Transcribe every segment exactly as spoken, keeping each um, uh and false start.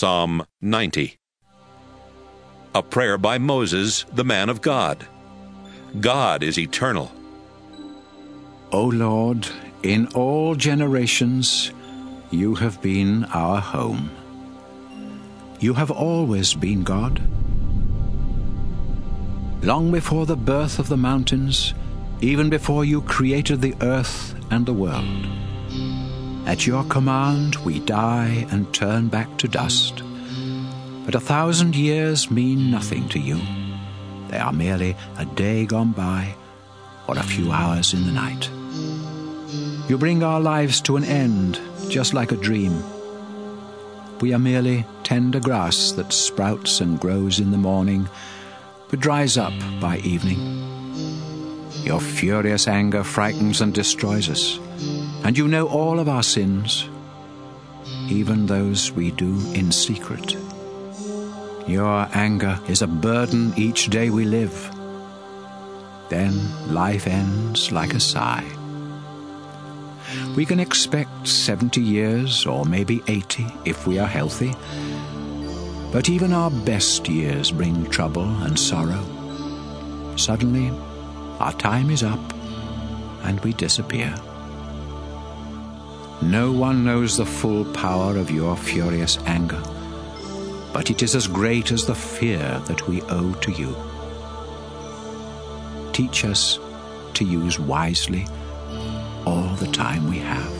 Psalm ninety. A prayer by Moses, the man of God. God is eternal. O Lord, in all generations, you have been our home. You have always been God. Long before the birth of the mountains, even before you created the earth and the world. At your command we die and turn back to dust. But a thousand years mean nothing to you. They are merely a day gone by or a few hours in the night. You bring our lives to an end just like a dream. We are merely tender grass that sprouts and grows in the morning but dries up by evening. Your furious anger frightens and destroys us, and you know all of our sins, even those we do in secret. Your anger is a burden each day we live. Then life ends like a sigh. We can expect seventy years or maybe eighty if we are healthy, but even our best years bring trouble and sorrow. Suddenly, our time is up and we disappear. No one knows the full power of your furious anger, but it is as great as the fear that we owe to you. Teach us to use wisely all the time we have.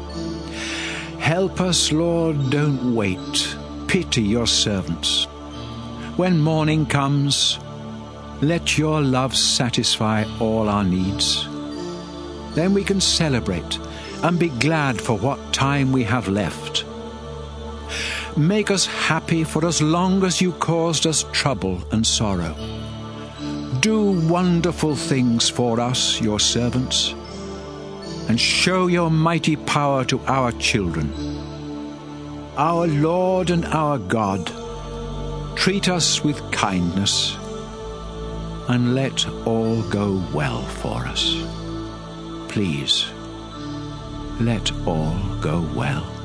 Help us, Lord, don't wait. Pity your servants. When morning comes, let your love satisfy all our needs. Then we can celebrate and be glad for what time we have left. Make us happy for as long as you caused us trouble and sorrow. Do wonderful things for us, your servants, and show your mighty power to our children. Our Lord and our God, treat us with kindness, and let all go well for us. Please, let all go well.